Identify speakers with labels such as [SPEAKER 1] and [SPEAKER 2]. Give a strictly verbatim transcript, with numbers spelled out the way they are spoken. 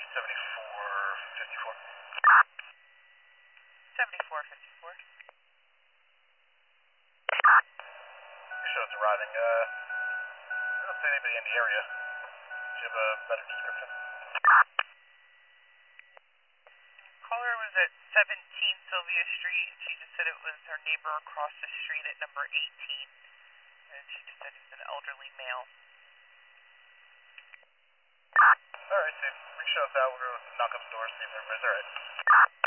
[SPEAKER 1] seventy-four fifty-four.
[SPEAKER 2] seventy-four fifty-four.
[SPEAKER 1] Show's arriving. Uh, I don't see anybody in the area. Do you have a better description?
[SPEAKER 2] Caller was at seventeen Sylvia Street, and she just said it was her neighbor across the street at number eighteen. And she just said he was an elderly male.
[SPEAKER 1] Alright, so if we show us out, we're going to knock on the door, see if everybody's alright.